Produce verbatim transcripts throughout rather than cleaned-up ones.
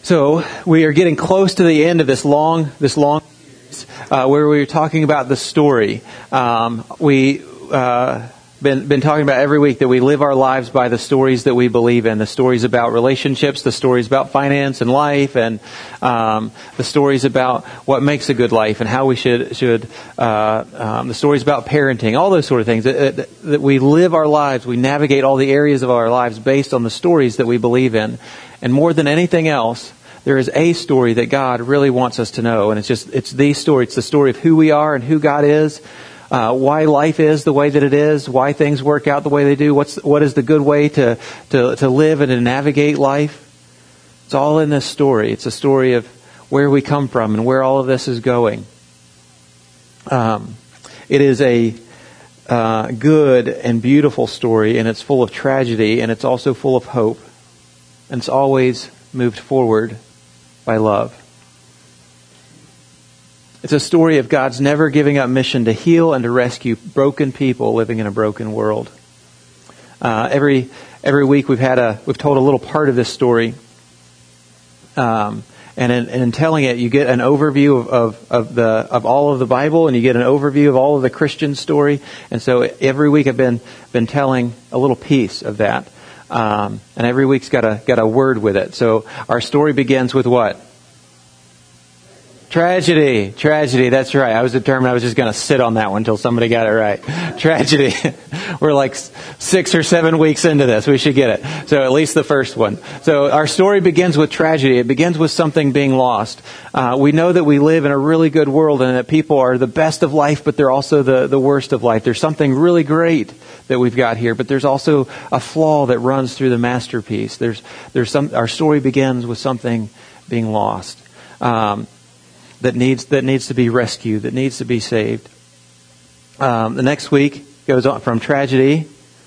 So we are getting close to the end of this long, this long, uh, where we were talking about the story. Um, we uh, been been talking about every week that we live our lives by the stories that we believe in. The stories about relationships, the stories about finance and life, and um, the stories about what makes a good life and how we should should. Uh, um, the stories about parenting, all those sort of things. That, that, that we live our lives, we navigate all the areas of our lives based on the stories that we believe in. And more than anything else, there is a story that God really wants us to know. And it's just, it's the story. It's the story of who we are and who God is, uh, why life is the way that it is, why things work out the way they do, what's, what is the good way to, to, to live and to navigate life. It's all in this story. It's a story of where we come from and where all of this is going. Um, it is a uh, good and beautiful story, and it's full of tragedy, and it's also full of hope. And it's always moved forward by love. It's a story of God's never giving up mission to heal and to rescue broken people living in a broken world. Uh, every every week we've had a we've told a little part of this story, um, and in, and in telling it, you get an overview of, of of the of all of the Bible, and you get an overview of all of the Christian story. And so every week I've been been telling a little piece of that. Um, and every week's got a got a word with it. So our story begins with what? Tragedy. Tragedy. That's right. I was determined I was just going to sit on that one until somebody got it right. Tragedy. We're like six or seven weeks into this. We should get it. So at least the first one. So our story begins with tragedy. It begins with something being lost. Uh, we know that we live in a really good world and that people are the best of life, but they're also the, the worst of life. There's something really great that we've got here, but there's also a flaw that runs through the masterpiece. There's, there's some, our story begins with something being lost. Um, that needs that needs to be rescued, that needs to be saved. Um, the next week goes on from tragedy.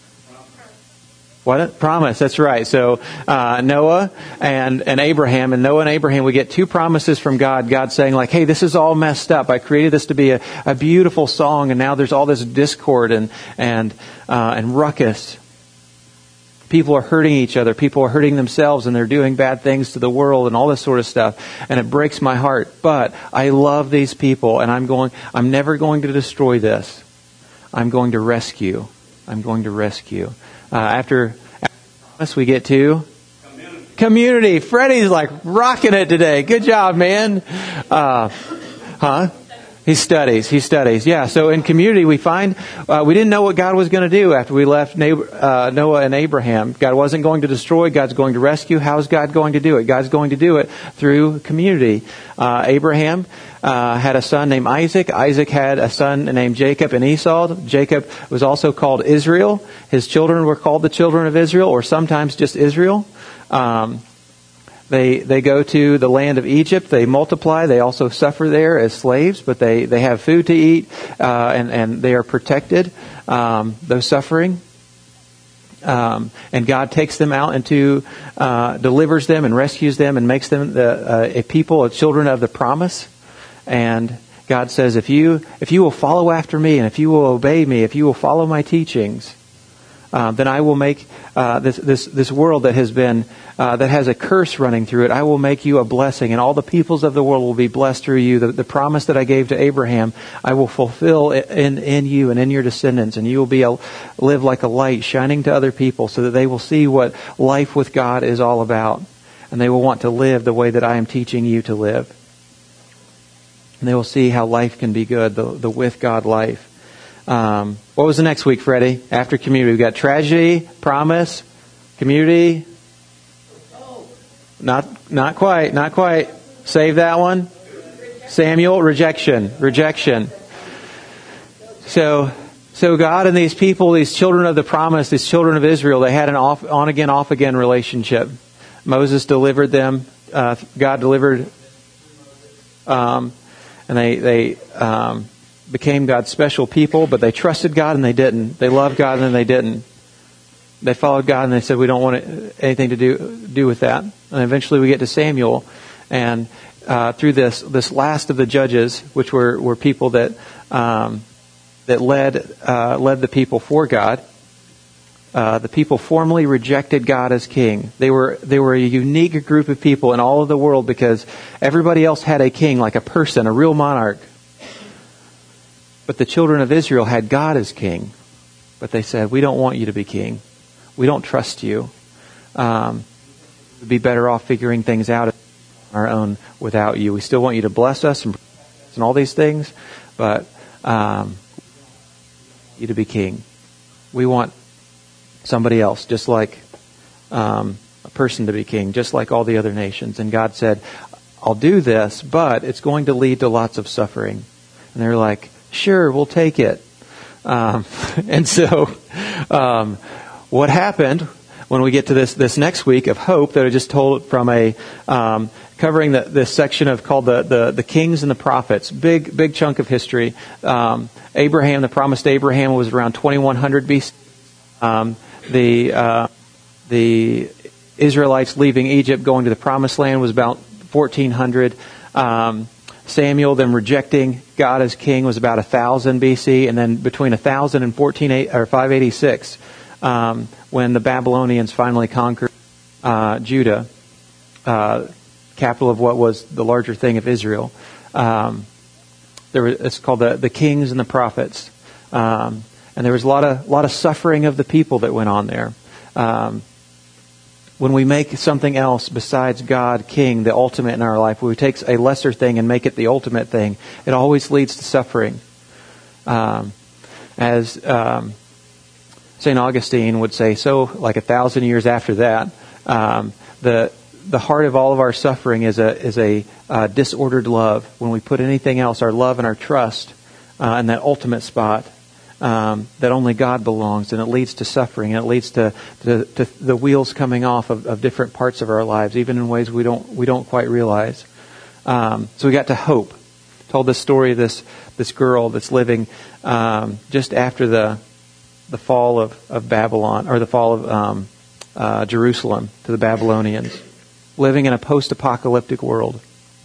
What? Promise. That's right. So uh, Noah and, and Abraham, and Noah and Abraham, we get two promises from God. God saying like, hey, this is all messed up. I created this to be a, a beautiful song, and now there's all this discord and and uh, and ruckus. People are hurting each other. People are hurting themselves, and they're doing bad things to the world and all this sort of stuff. And it breaks my heart. But I love these people, and I'm going. I'm never going to destroy this. I'm going to rescue. I'm going to rescue. Uh, after, after we get to community. community. Freddie's like rocking it today. Good job, man. Uh, huh? He studies. He studies. Yeah. So in community, we find uh, we didn't know what God was going to do after we left neighbor, uh, Noah and Abraham. God wasn't going to destroy. God's going to rescue. How is God going to do it? God's going to do it through community. Uh, Abraham uh, had a son named Isaac. Isaac had a son named Jacob and Esau. Jacob was also called Israel. His children were called the children of Israel, or sometimes just Israel. Um, They they go to the land of Egypt. They multiply. They also suffer there as slaves, but they, they have food to eat, uh, and and they are protected. Um, though suffering, um, and God takes them out into uh, delivers them and rescues them and makes them the, uh, a people, a children of the promise. And God says, if you if you will follow after me, and if you will obey me, if you will follow my teachings, Uh, then I will make uh, this this this world that has been uh, that has a curse running through it. I will make you a blessing, and all the peoples of the world will be blessed through you. The, the promise that I gave to Abraham, I will fulfill in in you and in your descendants, and you will be a, live like a light shining to other people, so that they will see what life with God is all about, and they will want to live the way that I am teaching you to live. And they will see how life can be good, the the with God life. Um, what was the next week, Freddie? After community, we got tragedy, promise, community. Not, not quite, not quite. Save that one. Samuel, rejection, rejection. So, so God and these people, these children of the promise, these children of Israel, they had an off, on again, off again relationship. Moses delivered them. Uh, God delivered, um, and they, they, um, became God's special people, but they trusted God and they didn't. They loved God and then they didn't. They followed God and they said, we don't want anything to do do with that. And eventually we get to Samuel, and uh, through this this last of the judges, which were, were people that um, that led uh, led the people for God, uh, the people formally rejected God as king. They were they were a unique group of people in all of the world because everybody else had a king, like a person, a real monarch. But the children of Israel had God as king. But they said, we don't want you to be king. We don't trust you. Um, we'd be better off figuring things out on our own without you. We still want you to bless us and, and all these things, but um, you to be king. We want somebody else, just like um, a person to be king, just like all the other nations. And God said, I'll do this, but it's going to lead to lots of suffering. And they're like, sure, we'll take it. Um, and so um, what happened when we get to this this next week of hope that I just told from a um, covering the, this section of called the, the the kings and the prophets, big big chunk of history. Um, Abraham, the promised Abraham, was around twenty-one hundred B C. Um, the uh, the Israelites leaving Egypt, going to the promised land, was about fourteen hundred. Um, Samuel, them rejecting God as king, was about one thousand B C, and then between one thousand and fourteen or five eighty-six, um, when the Babylonians finally conquered uh, Judah, uh, capital of what was the larger thing of Israel. Um, there was, it's called the, the kings and the prophets, um, and there was a lot of lot of suffering of the people that went on there. Um, When we make something else besides God king the ultimate in our life, when we take a lesser thing and make it the ultimate thing, it always leads to suffering. Um, as um, Saint Augustine would say, so like a thousand years after that, um, the the heart of all of our suffering is a is a uh, disordered love. When we put anything else, our love and our trust, uh, in that ultimate spot. Um, that only God belongs, and it leads to suffering, and it leads to, to, to the wheels coming off of, of different parts of our lives, even in ways we don't we don't quite realize. Um, so we got to hope. Told this story of this this girl that's living um, just after the the fall of, of Babylon, or the fall of um, uh, Jerusalem to the Babylonians, living in a post-apocalyptic world.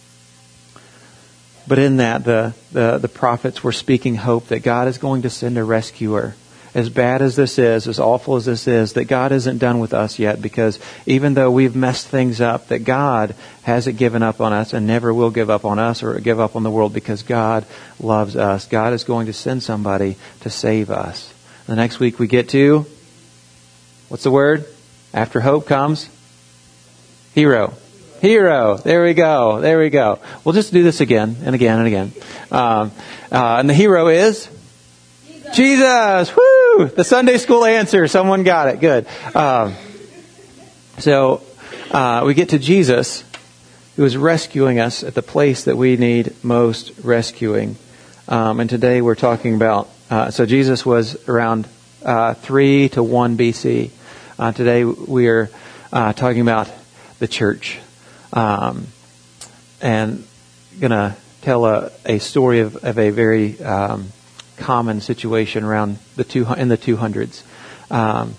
But in that, the, the, the prophets were speaking hope that God is going to send a rescuer. As bad as this is, as awful as this is, that God isn't done with us yet, because even though we've messed things up, that God hasn't given up on us and never will give up on us or give up on the world, because God loves us. God is going to send somebody to save us. The next week we get to, what's the word? After hope comes hero. Hero. There we go. There we go. We'll just do this again and again and again. Um, uh, and the hero is Jesus. Jesus. Woo! The Sunday school answer. Someone got it. Good. Um, so uh, we get to Jesus, who is rescuing us at the place that we need most rescuing. Um, and today we're talking about. Uh, so Jesus was around uh, three to one B C. Uh, today we are uh, talking about the church. Um, and going to tell a, a story of, of a very um, common situation around the two in the two hundreds. Um,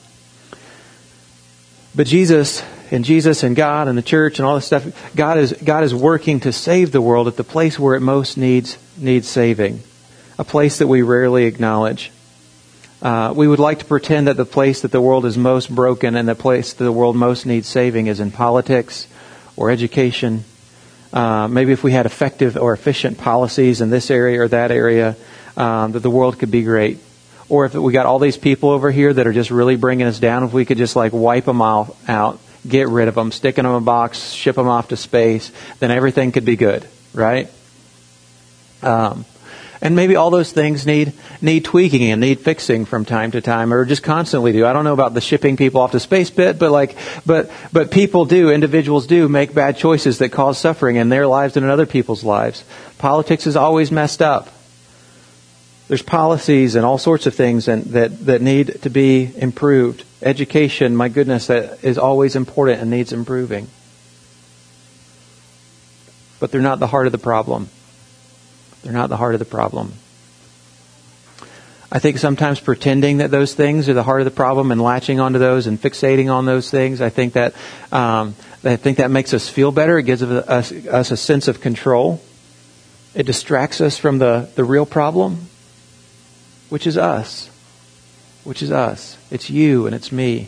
but Jesus and Jesus and God and the church and all this stuff, God is God is working to save the world at the place where it most needs needs saving, a place that we rarely acknowledge. Uh, we would like to pretend that the place that the world is most broken and the place that the world most needs saving is in politics or education. Uh, maybe if we had effective or efficient policies in this area or that area, um, that the world could be great. Or if we got all these people over here that are just really bringing us down, if we could just like wipe them all out, get rid of them, stick them in a box, ship them off to space, then everything could be good, right? Um, and maybe all those things need need tweaking and need fixing from time to time, or just constantly do. I don't know about the shipping people off to space bit, but like, but but people do, individuals do make bad choices that cause suffering in their lives and in other people's lives. Politics is always messed up. There's policies and all sorts of things and, that that need to be improved. Education, my goodness, that is always important and needs improving. But they're not the heart of the problem. They're not the heart of the problem. I think sometimes pretending that those things are the heart of the problem and latching onto those and fixating on those things, I think that um, I think that makes us feel better. It gives us, us a sense of control. It distracts us from the, the real problem, which is us. which is us. It's you and it's me.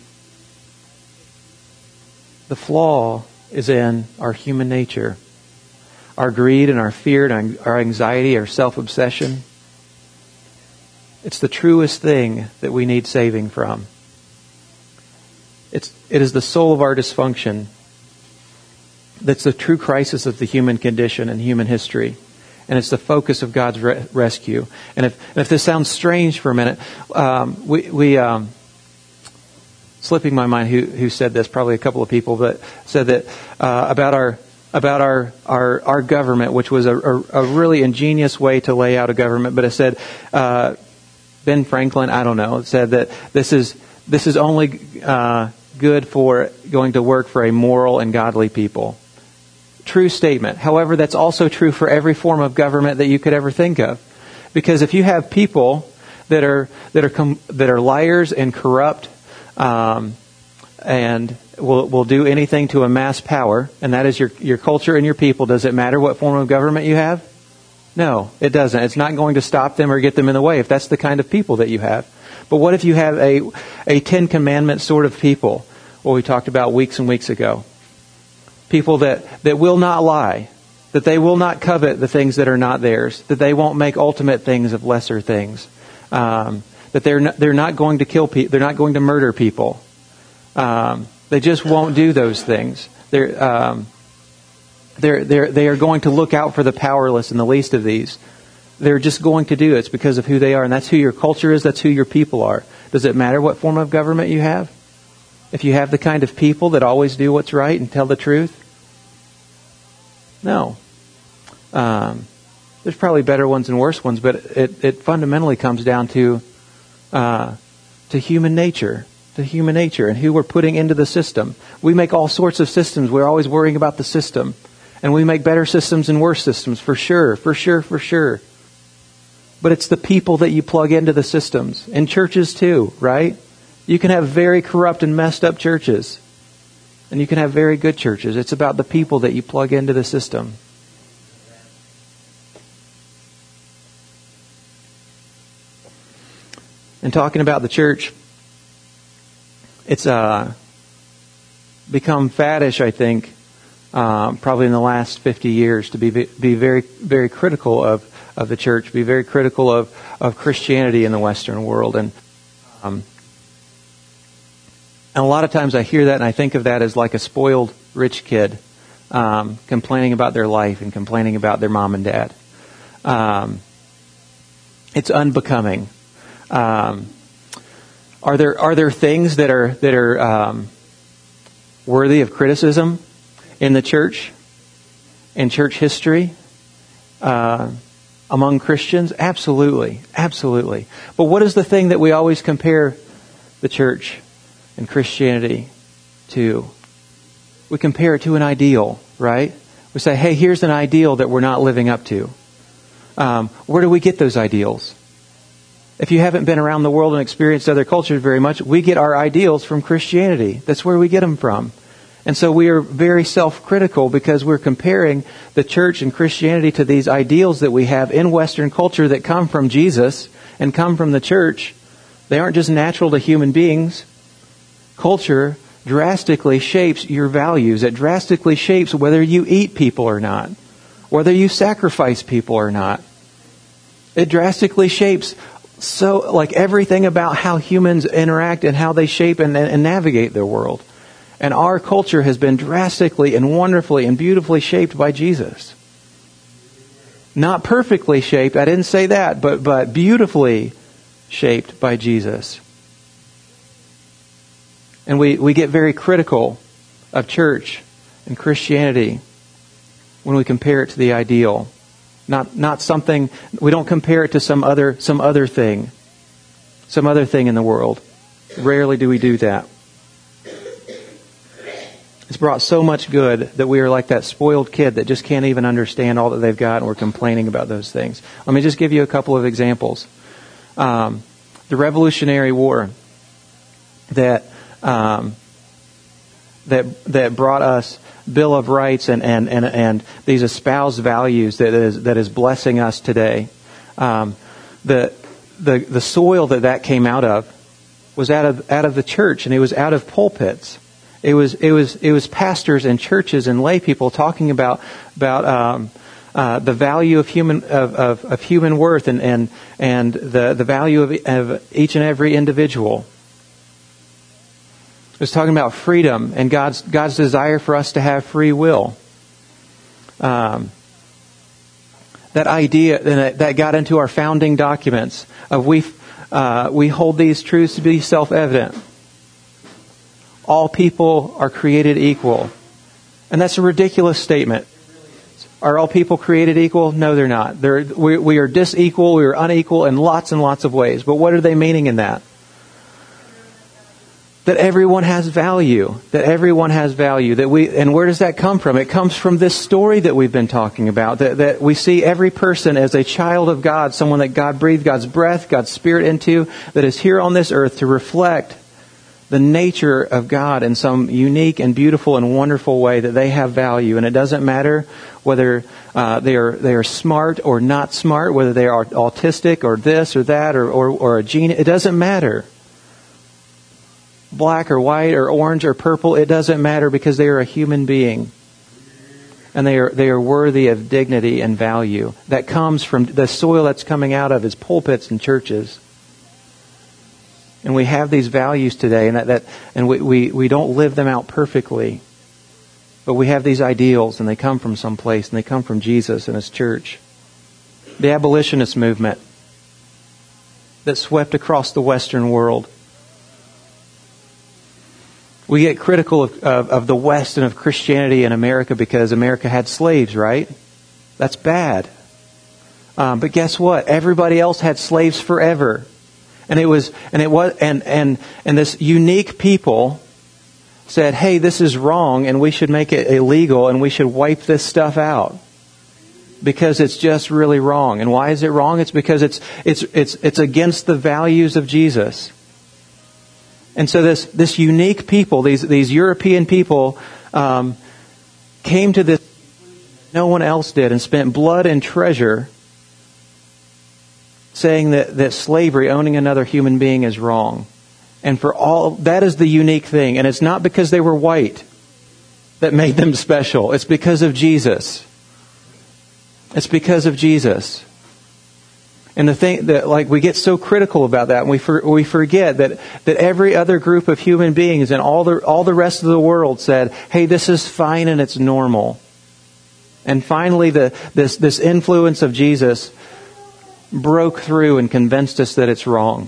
The flaw is in our human nature. Our greed and our fear and our anxiety, our self-obsession. It's the truest thing that we need saving from. It's, it is the soul of our dysfunction that's the true crisis of the human condition and human history. And it's the focus of God's re- rescue. And if, and if this sounds strange for a minute, um, we, we um, slipping my mind who, who said this, probably a couple of people, but said that uh, about our about our, our, our government, which was a, a, a really ingenious way to lay out a government. But it said, uh, Ben Franklin, I don't know, said that this is this is only uh, good for going to work for a moral and godly people. True statement. However, that's also true for every form of government that you could ever think of. Because if you have people that are that are com- that are liars and corrupt, um, and will will do anything to amass power, and that is your your culture and your people, does it matter what form of government you have? No, it doesn't. It's not going to stop them or get them in the way if that's the kind of people that you have. But what if you have a a Ten Commandments sort of people, what we talked about weeks and weeks ago? People that, that will not lie, that they will not covet the things that are not theirs, that they won't make ultimate things of lesser things, um, that they're not, they're not going to kill people, they're not going to murder people. Um, they just won't do those things. They're um, they're they're they are going to look out for the powerless and the least of these. They're just going to do it. It's because of who they are, and that's who your culture is. That's who your people are. Does it matter what form of government you have? If you have the kind of people that always do what's right and tell the truth? No. Um, there's probably better ones and worse ones, but it, it fundamentally comes down to uh, to human nature, to human nature and who we're putting into the system. We make all sorts of systems. We're always worrying about the system. And we make better systems and worse systems, for sure, for sure, for sure. But it's the people that you plug into the systems. In churches too, right? You can have very corrupt and messed up churches. And you can have very good churches. It's about the people that you plug into the system. And talking about the church, it's uh, become faddish, I think, um, probably in the last fifty years, to be be very, very critical of, of the church, be very critical of, of Christianity in the Western world. And um, And a lot of times I hear that and I think of that as like a spoiled rich kid um, complaining about their life and complaining about their mom and dad. Um, it's unbecoming. Um, are there are there things that are that are um, worthy of criticism in the church, in church history, uh, among Christians? Absolutely, absolutely. But what is the thing that we always compare the church and Christianity to? We compare it to an ideal, right? We say, hey, here's an ideal that we're not living up to. Um, where do we get those ideals? If you haven't been around the world and experienced other cultures very much, we get our ideals from Christianity. That's where we get them from. And so we are very self-critical because we're comparing the church and Christianity to these ideals that we have in Western culture that come from Jesus and come from the church. They aren't just natural to human beings. Culture drastically shapes your values. It drastically shapes whether you eat people or not, whether you sacrifice people or not. It drastically shapes so like everything about how humans interact and how they shape and, and navigate their world. And our culture has been drastically and wonderfully and beautifully shaped by Jesus. Not perfectly shaped, I didn't say that, but but beautifully shaped by Jesus. And we, we get very critical of church and Christianity when we compare it to the ideal. Not not something, we don't compare it to some other some other thing. Some other thing in the world. Rarely do we do that. It's brought so much good that we are like that spoiled kid that just can't even understand all that they've got, and we're complaining about those things. Let me just give you a couple of examples. Um, the Revolutionary War that um, that that brought us Bill of Rights and and and, and these espoused values that is that is blessing us today. Um, the the the soil that that came out of was out of out of the church, and it was out of pulpits. It was it was it was pastors and churches and lay people talking about about um, uh, the value of human of, of, of human worth and and and the the value of, of each and every individual. It was talking about freedom and God's God's desire for us to have free will. Um, that idea that, that got into our founding documents of we uh, we hold these truths to be self-evident. All people are created equal, and that's a ridiculous statement. Are all people created equal? No, they're not. They're, we, we are disequal. We are unequal in lots and lots of ways. But what are they meaning in that? That everyone has value. That everyone has value. That we, and where does that come from? It comes from this story that we've been talking about. That, that we see every person as a child of God, someone that God breathed God's breath, God's Spirit into, that is here on this earth to reflect the nature of God in some unique and beautiful and wonderful way, that they have value. And it doesn't matter whether uh, they are they are smart or not smart, whether they are autistic or this or that or, or, or a genius. It doesn't matter. Black or white or orange or purple, it doesn't matter, because they are a human being. And they are they are worthy of dignity and value that comes from the soil that's coming out of his pulpits and churches. And we have these values today, and that, that and we, we, we don't live them out perfectly. But we have these ideals, and they come from someplace, and they come from Jesus and His church. The abolitionist movement that swept across the Western world. We get critical of, of, of the West and of Christianity in America because America had slaves, right? That's bad. Um, but guess what? Everybody else had slaves forever. And it was, and it was, and, and, and this unique people said, hey, this is wrong and we should make it illegal and we should wipe this stuff out because it's just really wrong. And why is it wrong? It's because it's, it's, it's, it's against the values of Jesus. And so this, this unique people, these, these European people, um, came to this, no one else did, and spent blood and treasure saying that, that slavery, owning another human being, is wrong. And for all, that is the unique thing. And it's not because they were white that made them special. It's because of Jesus. It's because of Jesus. And the thing that, like, we get so critical about that, and we for, we forget that, that every other group of human beings and all the all the rest of the world said, hey, this is fine and it's normal. And finally, the this this influence of Jesus broke through and convinced us that it's wrong.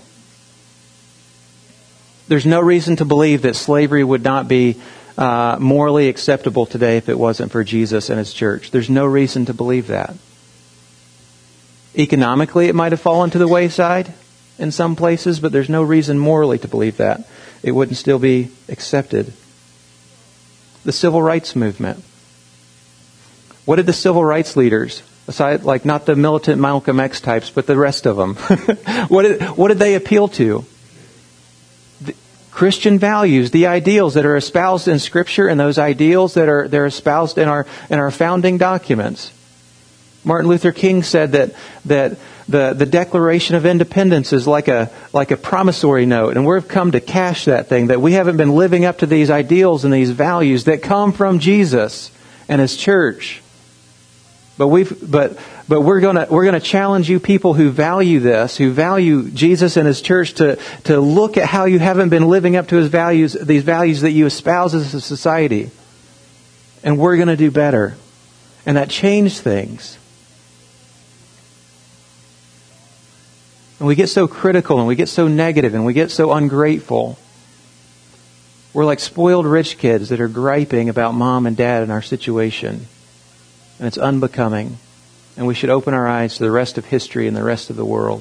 There's no reason to believe that slavery would not be uh, morally acceptable today if it wasn't for Jesus and His church. There's no reason to believe that. Economically, it might have fallen to the wayside in some places, but there's no reason morally to believe that. It wouldn't still be accepted. The civil rights movement. What did the civil rights leaders, aside, like not the militant Malcolm X types, but the rest of them, what did what did they appeal to? The Christian values, the ideals that are espoused in Scripture, and those ideals that are they're espoused in our in our founding documents. Martin Luther King said that that the the Declaration of Independence is like a like a promissory note, and we've come to cash that thing. That we haven't been living up to these ideals and these values that come from Jesus and His church. But we've but but we're gonna we're gonna challenge you people who value this, who value Jesus and His church, to to look at how you haven't been living up to His values, these values that you espouse as a society. And we're gonna do better. And that changed things. And we get so critical and we get so negative and we get so ungrateful. We're like spoiled rich kids that are griping about mom and dad and our situation. And it's unbecoming. And we should open our eyes to the rest of history and the rest of the world.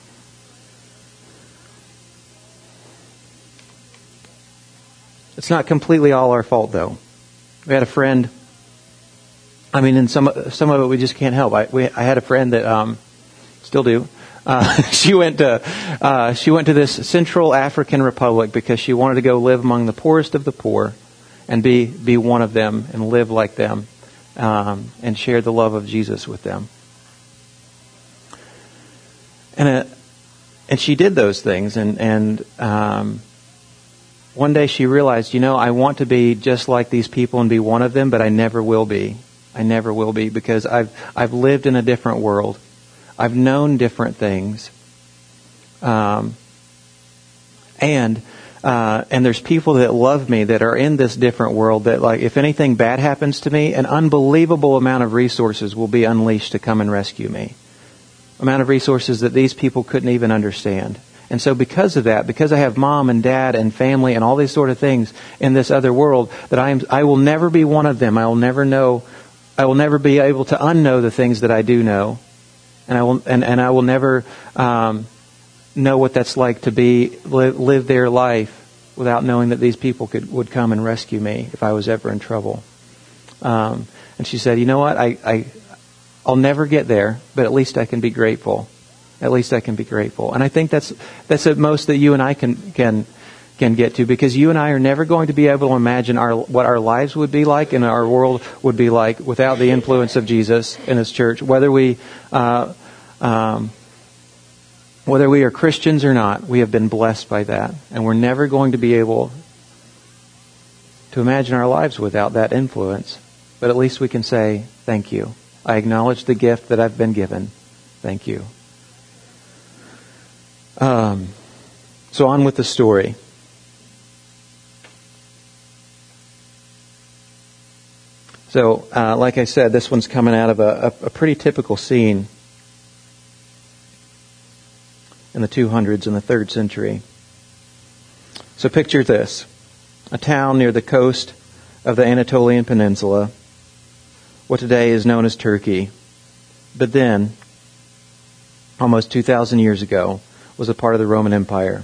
It's not completely all our fault, though. We had a friend. I mean, in some some of it we just can't help. I we I had a friend that um, still do. Uh, she went to uh, she went to this Central African Republic because she wanted to go live among the poorest of the poor, and be be one of them and live like them. Um, and share the love of Jesus with them. And a, and she did those things. And, and um, one day she realized, you know, I want to be just like these people and be one of them, but I never will be. I never will be because I've I've lived in a different world. I've known different things. Um, and uh, and there's people that love me that are in this different world that, like, if anything bad happens to me, an unbelievable amount of resources will be unleashed to come and rescue me. Amount of resources that these people couldn't even understand. And so because of that, because I have mom and dad and family and all these sort of things in this other world, that I am, I will never be one of them. I will never know, I will never be able to unknow the things that I do know. And I will, and, and I will never um, know what that's like to be live, live their life without knowing that these people could would come and rescue me if I was ever in trouble. Um, and she said, you know what, I, I I'll never get there, but at least I can be grateful. At least I can be grateful. And I think that's that's at most that you and I can can can get to, because you and I are never going to be able to imagine our what our lives would be like and our world would be like without the influence of Jesus in His church. Whether we uh, um, whether we are Christians or not, we have been blessed by that, and we're never going to be able to imagine our lives without that influence. But at least we can say, thank you. I acknowledge the gift that I've been given. Thank you. Um, so on with the story. So, uh, like I said, this one's coming out of a, a, a pretty typical scene in the two hundreds in the third century. So picture this. A town near the coast of the Anatolian Peninsula, what today is known as Turkey, but then, almost two thousand years ago, was a part of the Roman Empire.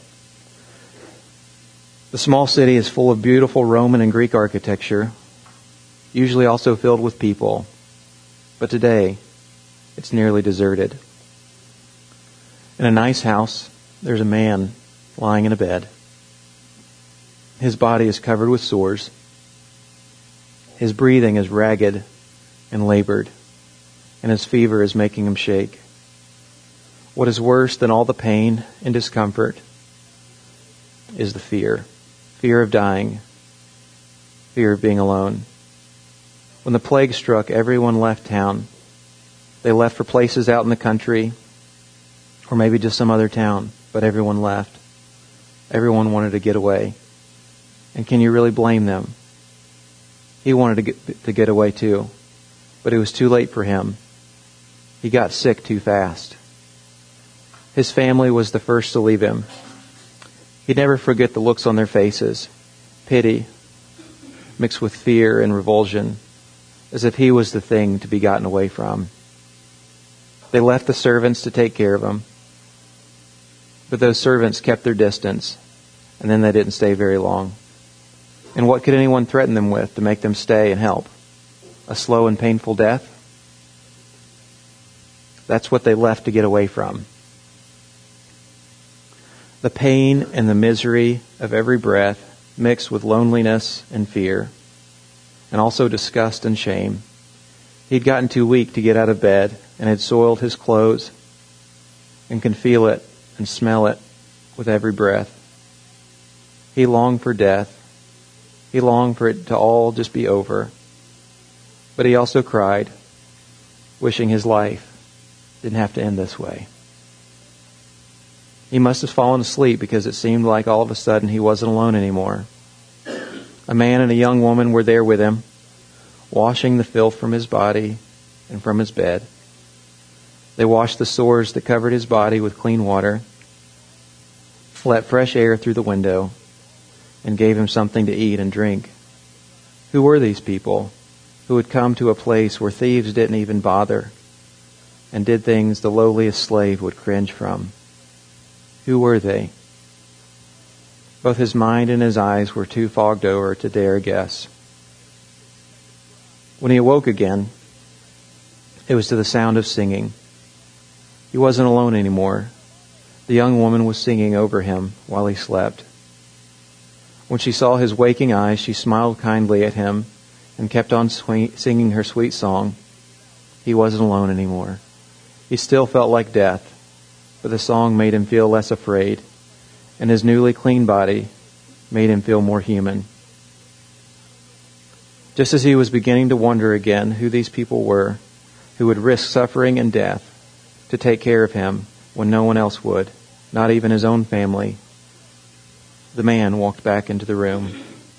The small city is full of beautiful Roman and Greek architecture, usually also filled with people, but today it's nearly deserted. In a nice house, there's a man lying in a bed. His body is covered with sores. His breathing is ragged and labored, and his fever is making him shake. What is worse than all the pain and discomfort is the fear. Fear of dying. Fear of being alone. When the plague struck, everyone left town. They left for places out in the country, or maybe just some other town, but everyone left. Everyone wanted to get away. And can you really blame them? He wanted to get, to get away too, but it was too late for him. He got sick too fast. His family was the first to leave him. He'd never forget the looks on their faces, pity mixed with fear and revulsion, as if he was the thing to be gotten away from. They left the servants to take care of him, but those servants kept their distance, and then they didn't stay very long. And what could anyone threaten them with to make them stay and help? A slow and painful death? That's what they left to get away from. The pain and the misery of every breath mixed with loneliness and fear, and also disgust and shame. He'd gotten too weak to get out of bed and had soiled his clothes and can feel it and smell it with every breath. He longed for death. He longed for it to all just be over. But he also cried, wishing his life didn't have to end this way. He must have fallen asleep because it seemed like all of a sudden he wasn't alone anymore. A man and a young woman were there with him, washing the filth from his body and from his bed. They washed the sores that covered his body with clean water, let fresh air through the window, and gave him something to eat and drink. Who were these people who had come to a place where thieves didn't even bother and did things the lowliest slave would cringe from? Who were they? Both his mind and his eyes were too fogged over to dare guess. When he awoke again, it was to the sound of singing. He wasn't alone anymore. The young woman was singing over him while he slept. When she saw his waking eyes, she smiled kindly at him and kept on sweet, singing her sweet song. He wasn't alone anymore. He still felt like death, but the song made him feel less afraid, and his newly clean body made him feel more human. Just as he was beginning to wonder again who these people were, who would risk suffering and death to take care of him when no one else would, not even his own family, the man walked back into the room.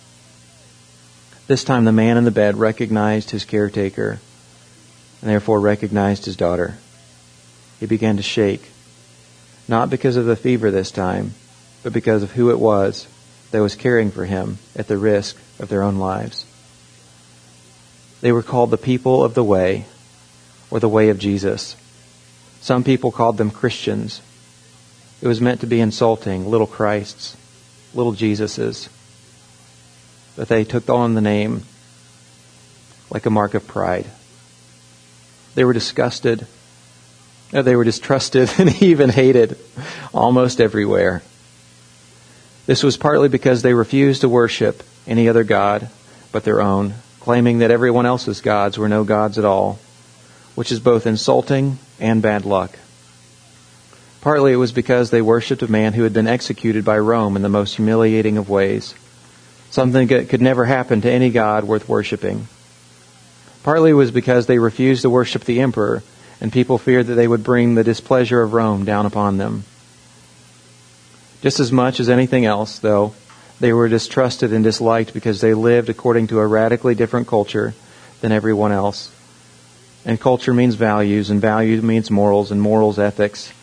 This time the man in the bed recognized his caretaker, and therefore recognized his daughter. He began to shake, not because of the fever this time, but because of who it was that was caring for him at the risk of their own lives. They were called the people of the way, or the way of Jesus. Some people called them Christians. It was meant to be insulting, little Christs, little Jesuses. But they took on the name like a mark of pride. They were disgusted. They were distrusted and even hated almost everywhere. This was partly because they refused to worship any other god but their own, claiming that everyone else's gods were no gods at all, which is both insulting and bad luck. Partly it was because they worshipped a man who had been executed by Rome in the most humiliating of ways, something that could never happen to any god worth worshiping. Partly it was because they refused to worship the emperor, and people feared that they would bring the displeasure of Rome down upon them. Just as much as anything else, though, they were distrusted and disliked because they lived according to a radically different culture than everyone else. And culture means values, and value means morals, and morals ethics.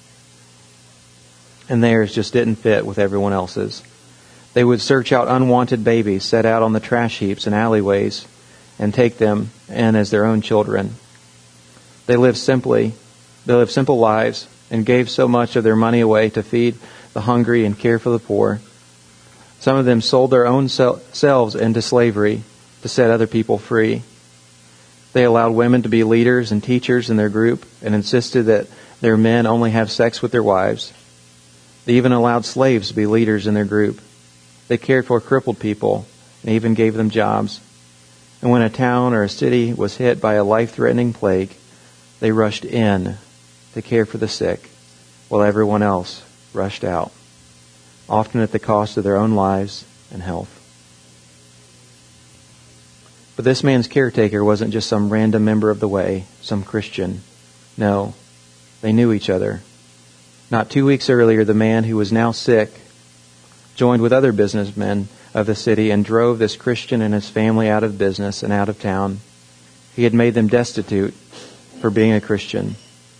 And theirs just didn't fit with everyone else's. They would search out unwanted babies set out on the trash heaps and alleyways and take them in as their own children. They lived simply, they lived simple lives and gave so much of their money away to feed the hungry and care for the poor. Some of them sold their own selves into slavery to set other people free. They allowed women to be leaders and teachers in their group and insisted that their men only have sex with their wives. They even allowed slaves to be leaders in their group. They cared for crippled people and even gave them jobs. And when a town or a city was hit by a life-threatening plague, they rushed in to care for the sick while everyone else rushed out, often at the cost of their own lives and health. But this man's caretaker wasn't just some random member of the way, some Christian. No, they knew each other. Not two weeks earlier, the man who was now sick joined with other businessmen of the city and drove this Christian and his family out of business and out of town. He had made them destitute for being a Christian.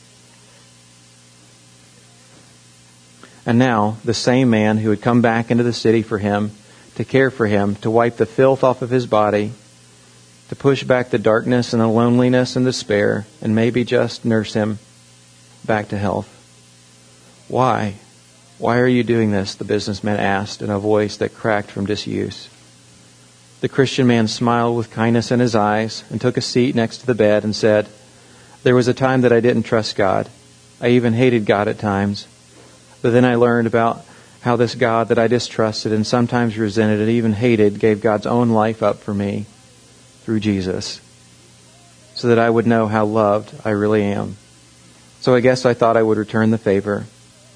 And now, the same man who had come back into the city for him, to care for him, to wipe the filth off of his body, to push back the darkness and the loneliness and despair, and maybe just nurse him back to health. Why? Why are you doing this? The businessman asked in a voice that cracked from disuse. The Christian man smiled with kindness in his eyes and took a seat next to the bed and said, "There was a time that I didn't trust God. I even hated God at times. But then I learned about how this God that I distrusted and sometimes resented and even hated gave God's own life up for me through Jesus, so that I would know how loved I really am. So I guess I thought I would return the favor.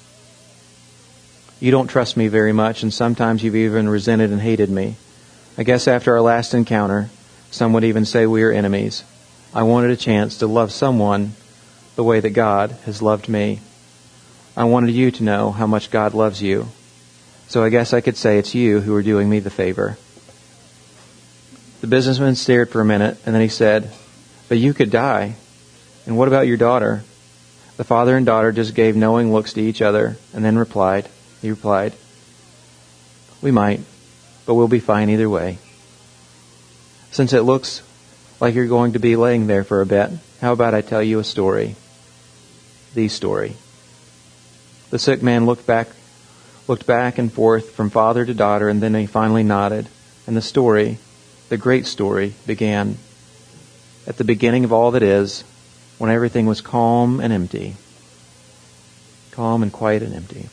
You don't trust me very much, and sometimes you've even resented and hated me. I guess after our last encounter, some would even say we are enemies. I wanted a chance to love someone the way that God has loved me. I wanted you to know how much God loves you. So I guess I could say it's you who are doing me the favor." The businessman stared for a minute, and then he said, "But you could die. And what about your daughter?" The father and daughter just gave knowing looks to each other, and then replied, he replied, "We might, but we'll be fine either way. Since it looks like you're going to be laying there for a bit, how about I tell you a story? The story." The sick man looked back, looked back and forth from father to daughter, and then he finally nodded, and the story, the great story, began. At the beginning of all that is, when everything was calm and empty. Calm and quiet and empty.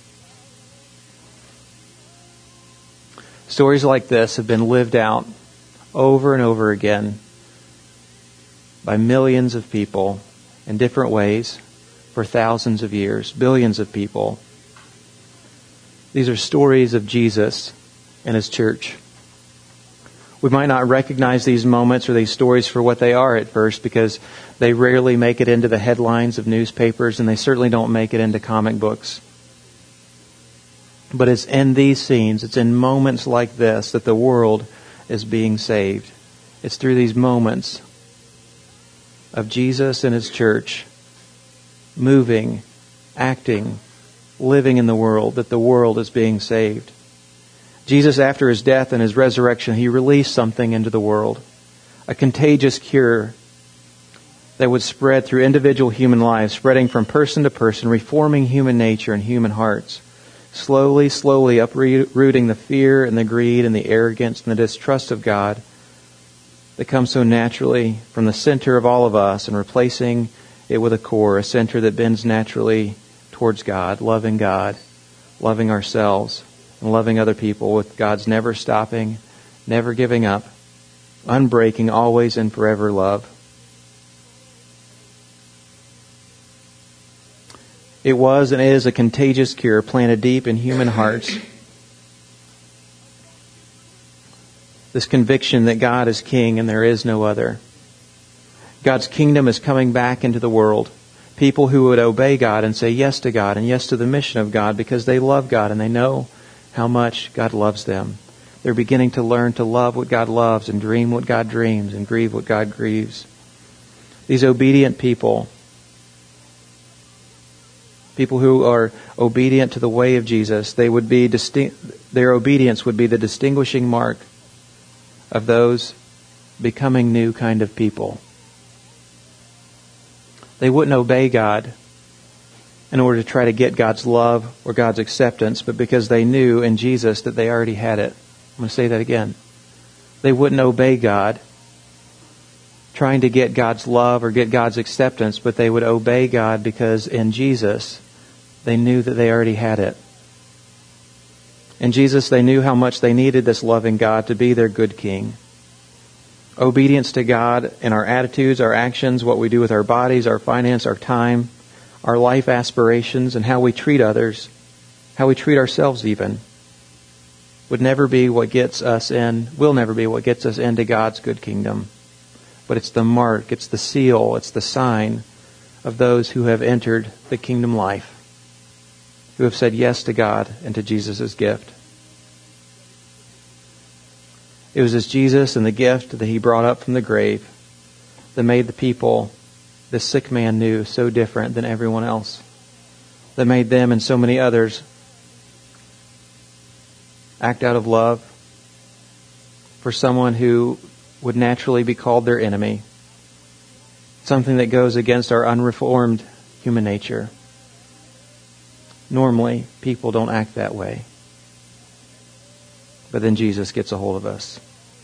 Stories like this have been lived out over and over again by millions of people in different ways for thousands of years, billions of people. These are stories of Jesus and His church. We might not recognize these moments or these stories for what they are at first because they rarely make it into the headlines of newspapers and they certainly don't make it into comic books. But it's in these scenes, it's in moments like this that the world is being saved. It's through these moments of Jesus and His church moving, acting, living in the world that the world is being saved. Jesus, after His death and His resurrection, He released something into the world. A contagious cure that would spread through individual human lives, spreading from person to person, reforming human nature and human hearts. Slowly, slowly uprooting the fear and the greed and the arrogance and the distrust of God that comes so naturally from the center of all of us and replacing it with a core, a center that bends naturally towards God, loving God, loving ourselves, and loving other people with God's never stopping, never giving up, unbreaking, always and forever love. It was and is a contagious cure planted deep in human hearts. This conviction that God is King and there is no other. God's kingdom is coming back into the world. People who would obey God and say yes to God and yes to the mission of God because they love God and they know how much God loves them. They're beginning to learn to love what God loves and dream what God dreams and grieve what God grieves. These obedient people, people who are obedient to the way of Jesus, they would be distinct, their obedience would be the distinguishing mark of those becoming new kind of people. They wouldn't obey God in order to try to get God's love or God's acceptance, but because they knew in Jesus that they already had it. I'm going to say that again. They wouldn't obey God trying to get God's love or get God's acceptance, but they would obey God because in Jesus they knew that they already had it. In Jesus they knew how much they needed this loving God to be their good King. Obedience to God in our attitudes, our actions, what we do with our bodies, our finance, our time, our life aspirations, and how we treat others, how we treat ourselves even, would never be what gets us in, will never be what gets us into God's good kingdom. But it's the mark, it's the seal, it's the sign of those who have entered the kingdom life, who have said yes to God and to Jesus' gift. It was as Jesus and the gift that He brought up from the grave that made the people the sick man knew so different than everyone else. That made them and so many others act out of love for someone who would naturally be called their enemy. Something that goes against our unreformed human nature. Normally, people don't act that way. But then Jesus gets a hold of us.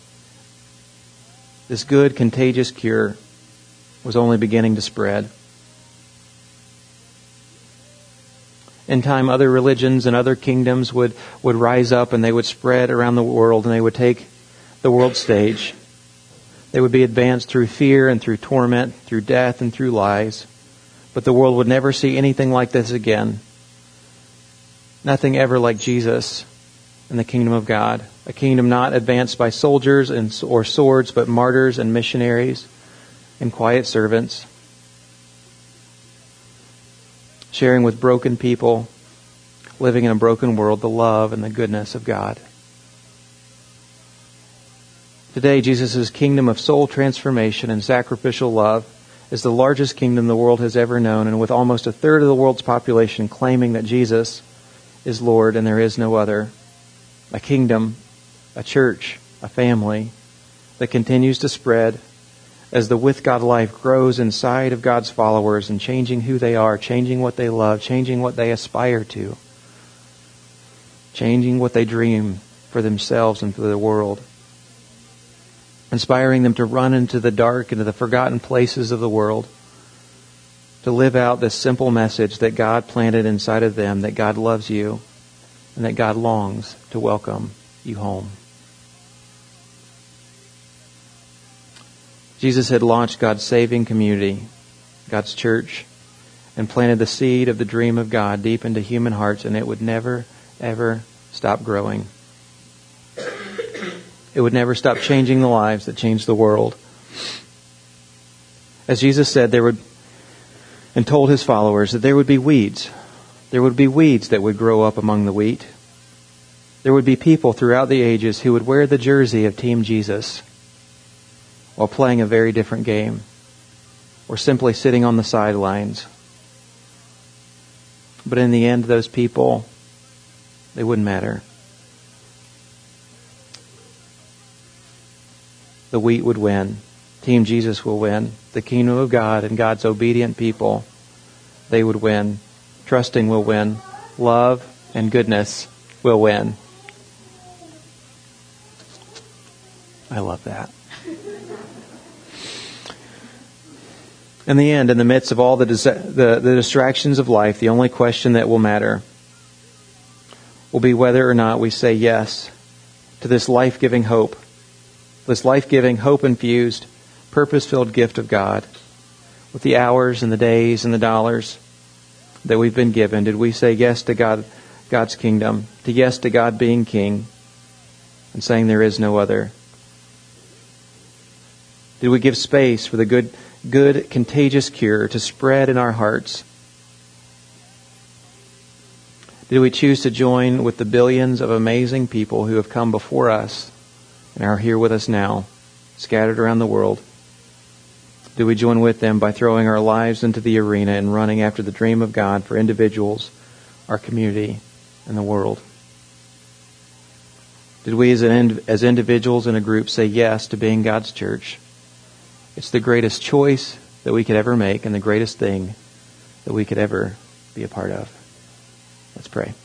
This good, contagious cure was only beginning to spread. In time, other religions and other kingdoms would, would rise up and they would spread around the world and they would take the world stage. They would be advanced through fear and through torment, through death and through lies. But the world would never see anything like this again. Nothing ever like Jesus and the kingdom of God. A kingdom not advanced by soldiers and or swords, but martyrs and missionaries and quiet servants. Sharing with broken people, living in a broken world, the love and the goodness of God. Today, Jesus' kingdom of soul transformation and sacrificial love is the largest kingdom the world has ever known, and with almost a third of the world's population claiming that Jesus is Lord and there is no other. A kingdom, a church, a family that continues to spread as the with God life grows inside of God's followers and changing who they are, changing what they love, changing what they aspire to, changing what they dream for themselves and for the world, inspiring them to run into the dark, into the forgotten places of the world, to live out this simple message that God planted inside of them, that God loves you and that God longs to welcome you home. Jesus had launched God's saving community, God's church, and planted the seed of the dream of God deep into human hearts, and it would never, ever stop growing. It would never stop changing the lives that changed the world. As Jesus said, there would, and told his followers that there would be weeds. There would be weeds that would grow up among the wheat. There would be people throughout the ages who would wear the jersey of Team Jesus while playing a very different game, or simply sitting on the sidelines. But in the end, those people, they wouldn't matter. The wheat would win. Team Jesus will win. The kingdom of God and God's obedient people, they would win. Trusting will win. Love and goodness will win. I love that. In the end, in the midst of all the, dis- the, the distractions of life, the only question that will matter will be whether or not we say yes to this life-giving hope, this life-giving, hope-infused, purpose-filled gift of God. With the hours and the days and the dollars that we've been given, did we say yes to God, God's kingdom, to yes to God being King, and saying there is no other? Did we give space for the good, good, contagious cure to spread in our hearts? Did we choose to join with the billions of amazing people who have come before us and are here with us now, scattered around the world? Did we join with them by throwing our lives into the arena and running after the dream of God for individuals, our community, and the world? Did we as, an, as individuals in a group say yes to being God's church? It's the greatest choice that we could ever make and the greatest thing that we could ever be a part of. Let's pray.